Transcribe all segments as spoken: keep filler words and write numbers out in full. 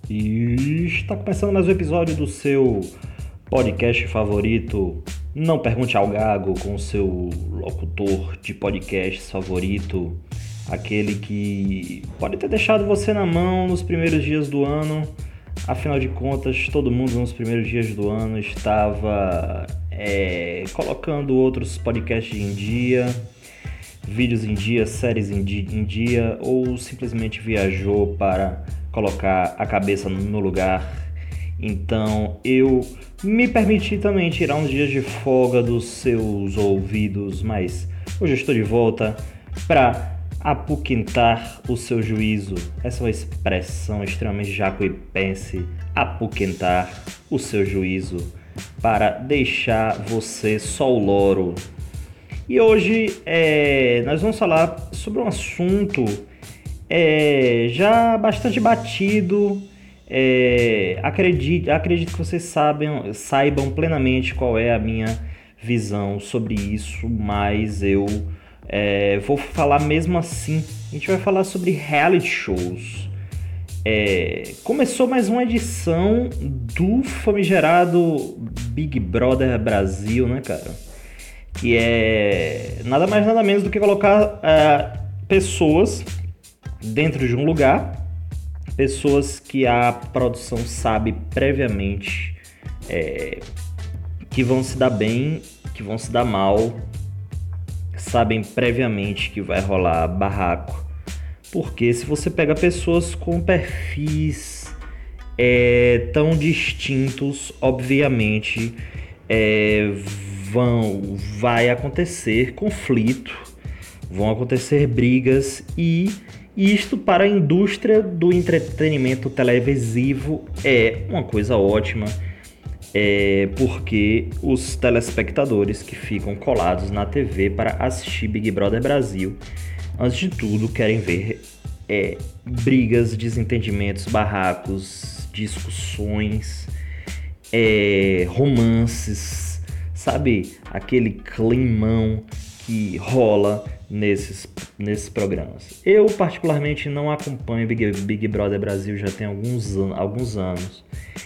E está começando mais um episódio do seu podcast favorito. Não pergunte ao Gago, com o seu locutor de podcasts favorito, aquele que pode ter deixado você na mão nos primeiros dias do ano. Afinal de contas, todo mundo nos primeiros dias do ano estava é, colocando outros podcasts em dia, vídeos em dia, séries em dia, em dia, ou simplesmente viajou para colocar a cabeça no lugar. Então eu me permiti também tirar uns dias de folga dos seus ouvidos, mas hoje eu estou de volta para apuquentar o seu juízo. Essa é uma expressão extremamente jacuipense, apuquentar o seu juízo, para deixar você só o loro. E hoje é, nós vamos falar sobre um assunto é, já bastante batido. É, acredito, acredito que vocês saibam, saibam plenamente qual é a minha visão sobre isso, mas eu é, vou falar mesmo assim. A gente vai falar sobre reality shows. É, começou mais uma edição do famigerado Big Brother Brasil, né, cara? Que é nada mais nada menos do que colocar é, pessoas dentro de um lugar, pessoas que a produção sabe previamente é, que vão se dar bem, que vão se dar mal, sabem previamente que vai rolar barraco. Porque se você pega pessoas com perfis é, tão distintos, obviamente é, vão, vai acontecer conflito, vão acontecer brigas, e isto para a indústria do entretenimento televisivo é uma coisa ótima, é, porque os telespectadores que ficam colados na T V para assistir Big Brother Brasil, antes de tudo, querem ver é, brigas, desentendimentos, barracos, discussões, é, romances, sabe? Aquele climão que rola nesses, nesses programas. Eu, particularmente, não acompanho Big, Big Brother Brasil já tem alguns, alguns anos.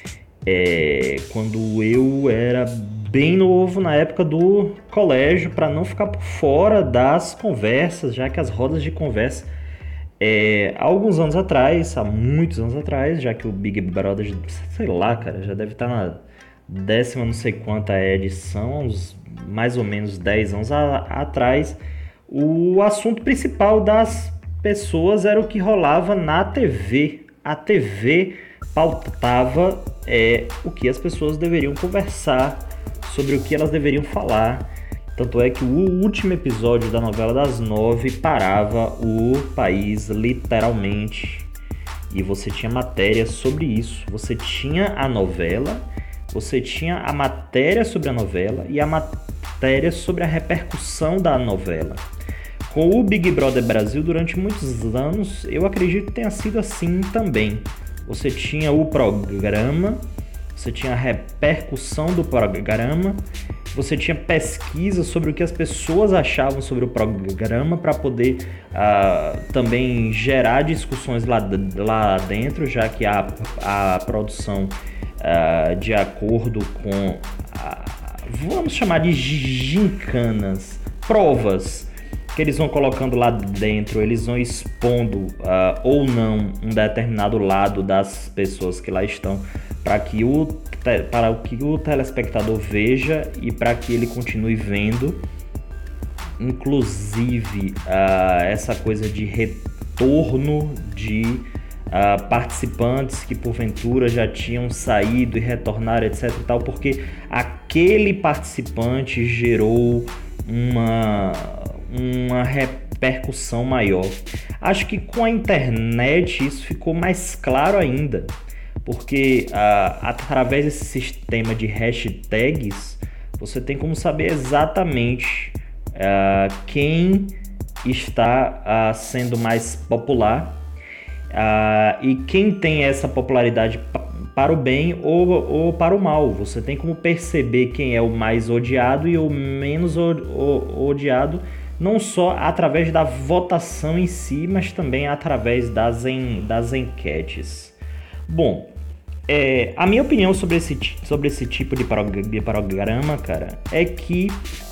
É, quando eu era bem novo, na época do colégio, para não ficar por fora das conversas, já que as rodas de conversa, é, há alguns anos atrás, há muitos anos atrás, já que o Big Brother, sei lá, cara, já deve estar na décima não sei quanta edição, uns mais ou menos dez anos a, atrás, o assunto principal das pessoas era o que rolava na T V. A T V pautava é, o que as pessoas deveriam conversar, sobre o que elas deveriam falar. Tanto é que o último episódio da novela das nove parava o país literalmente. E você tinha matéria sobre isso. Você tinha a novela, você tinha a matéria sobre a novela e a matéria sobre a repercussão da novela. Com o Big Brother Brasil, durante muitos anos, eu acredito que tenha sido assim também. Você tinha o programa, você tinha a repercussão do programa, você tinha pesquisa sobre o que as pessoas achavam sobre o programa para poder uh, também gerar discussões lá, lá dentro, já que a, a produção, uh, de acordo com, a, vamos chamar de gincanas, provas, que eles vão colocando lá dentro, eles vão expondo uh, ou não um determinado lado das pessoas que lá estão, para que o, para que o telespectador veja e para que ele continue vendo. Inclusive, uh, essa coisa de retorno de uh, participantes que porventura já tinham saído e retornaram, etc e tal, porque aquele participante gerou uma... uma repercussão maior. Acho que com a internet isso ficou mais claro ainda, porque uh, através desse sistema de hashtags você tem como saber exatamente uh, quem está uh, sendo mais popular uh, e quem tem essa popularidade para o bem ou, ou para o mal. Você tem como perceber quem é o mais odiado e o menos o, o, odiado, não só através da votação em si, mas também através das, en, das enquetes. Bom, É, a minha opinião sobre esse, ti- sobre esse tipo de, prog- de programa, cara, é que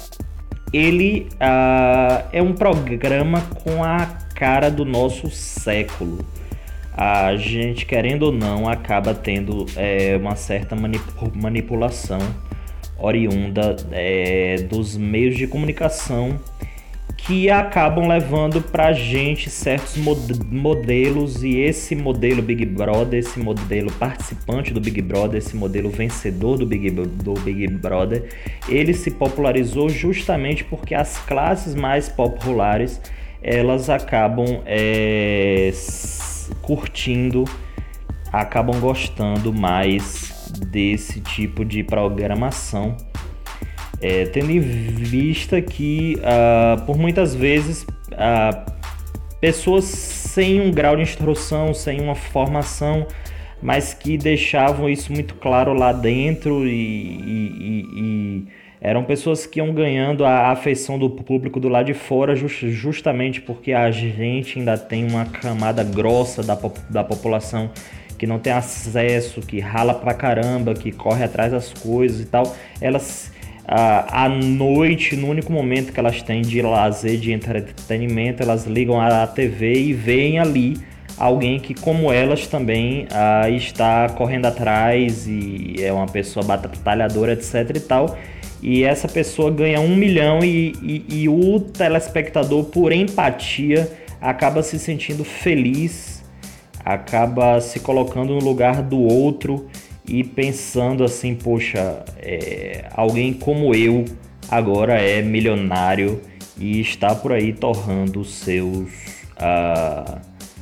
ele ah, é um programa com a cara do nosso século. A gente, querendo ou não, acaba tendo é, uma certa manipu- manipulação oriunda é, dos meios de comunicação que acabam levando pra gente certos mod- modelos, e esse modelo Big Brother, esse modelo participante do Big Brother, esse modelo vencedor do Big, do Big Brother, ele se popularizou justamente porque as classes mais populares elas acabam é, s- curtindo, acabam gostando mais desse tipo de programação. É, tendo em vista que, ah, por muitas vezes, ah, pessoas sem um grau de instrução, sem uma formação, mas que deixavam isso muito claro lá dentro, e, e- e- e eram pessoas que iam ganhando a afeição do público do lado de fora, jus- justamente porque a gente ainda tem uma camada grossa da, po- da população que não tem acesso, que rala pra caramba, que corre atrás das coisas e tal. Elas ah, à noite, no único momento que elas têm de lazer, de entretenimento, elas ligam a T V e veem ali alguém que, como elas também, ah, está correndo atrás e é uma pessoa batalhadora, etc e tal. E essa pessoa ganha um milhão, e, e, e o telespectador, por empatia, acaba se sentindo feliz, acaba se colocando no lugar do outro e pensando assim, poxa, é, alguém como eu agora é milionário e está por aí torrando seus ah,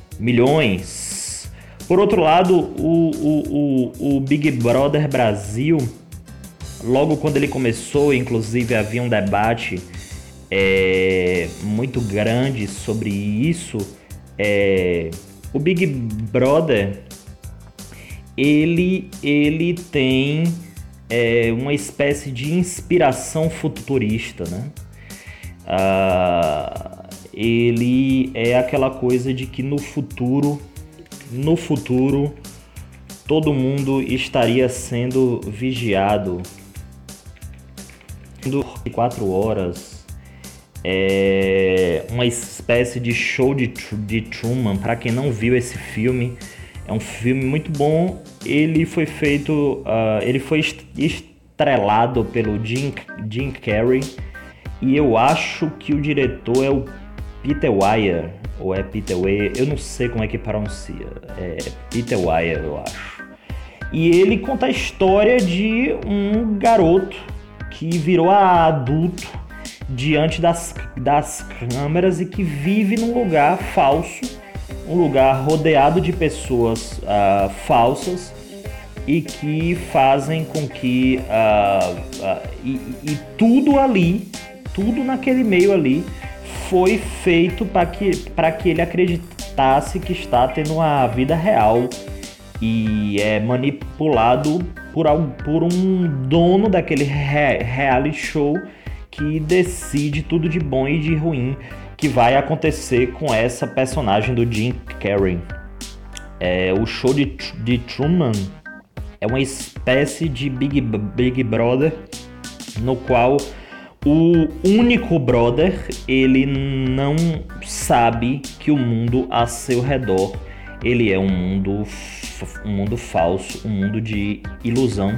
milhões. Por outro lado, o, o, o, o Big Brother Brasil, logo quando ele começou, inclusive havia um debate é, muito grande sobre isso. É, o Big Brother ele, ele tem é, uma espécie de inspiração futurista, né? Ah, ele é aquela coisa de que no futuro, no futuro, todo mundo estaria sendo vigiado por quatro horas. É uma espécie de show de, de Truman. Para quem não viu esse filme, é um filme muito bom. Ele foi feito, uh, ele foi estrelado pelo Jim, Jim Carrey, e eu acho que o diretor é o Peter Weir, ou é Peter Weir, eu não sei como é que pronuncia, é Peter Weir, eu acho. E ele conta a história de um garoto que virou adulto diante das, das câmeras e que vive num lugar falso, um lugar rodeado de pessoas uh, falsas, e que fazem com que uh, uh, e, e tudo ali, tudo naquele meio ali foi feito para que, para que ele acreditasse que está tendo uma vida real, e é manipulado por, por um dono daquele re, reality show que decide tudo de bom e de ruim que vai acontecer com essa personagem do Jim Carrey. É, o show de, de Truman é uma espécie de Big, Big Brother, no qual o único brother, ele não sabe que o mundo a seu redor, ele é um mundo, um mundo falso, um mundo de ilusão.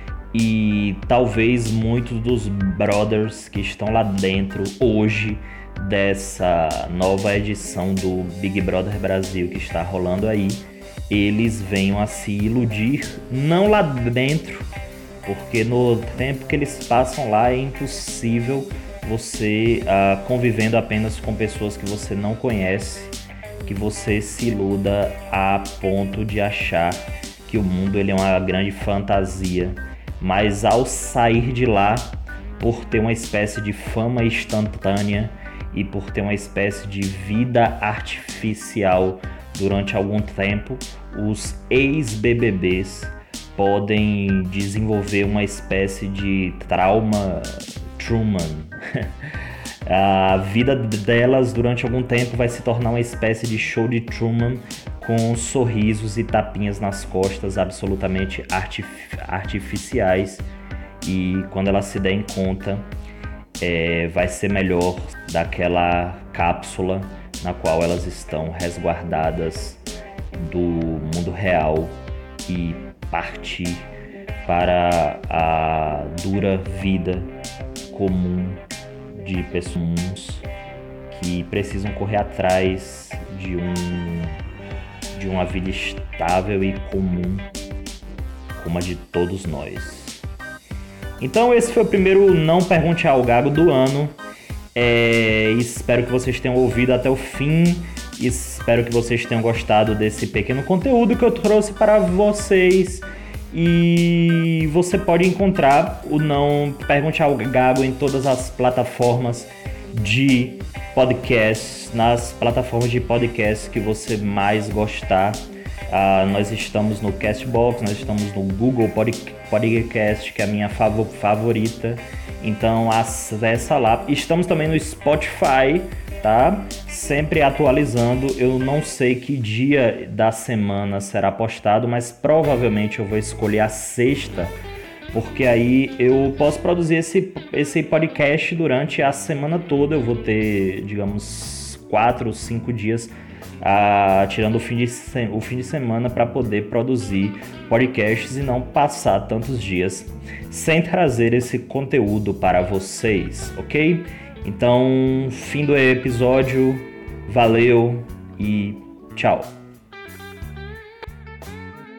E talvez muitos dos brothers que estão lá dentro hoje dessa nova edição do Big Brother Brasil que está rolando aí, eles venham a se iludir, não lá dentro, porque no tempo que eles passam lá é impossível você uh, convivendo apenas com pessoas que você não conhece, que você se iluda a ponto de achar que o mundo ele é uma grande fantasia. Mas ao sair de lá, por ter uma espécie de fama instantânea e por ter uma espécie de vida artificial durante algum tempo, os ex-B B Bs podem desenvolver uma espécie de trauma Truman. A vida delas durante algum tempo vai se tornar uma espécie de show de Truman, com sorrisos e tapinhas nas costas absolutamente artif- artificiais, e quando ela se der em conta, é, vai ser melhor daquela cápsula na qual elas estão resguardadas do mundo real e partir para a dura vida comum de pessoas que precisam correr atrás de um de uma vida estável e comum como a de todos nós. Então esse foi o primeiro Não Pergunte ao Gago do ano. É, espero que vocês tenham ouvido até o fim. Espero que vocês tenham gostado desse pequeno conteúdo que eu trouxe para vocês. E você pode encontrar o Não Pergunte ao Gago em todas as plataformas de podcast, nas plataformas de podcast que você mais gostar. Uh, nós estamos no Castbox, nós estamos no Google Podcast, que é a minha fav- favorita. Então acessa lá. Estamos também no Spotify, tá? Sempre atualizando. Eu não sei que dia da semana será postado, mas provavelmente eu vou escolher a sexta, porque aí eu posso produzir esse, esse podcast durante a semana toda. Eu vou ter, digamos, quatro ou cinco dias ah, tirando o fim de, se- o fim de semana para poder produzir podcasts e não passar tantos dias sem trazer esse conteúdo para vocês, ok? Então, fim do episódio, valeu e tchau!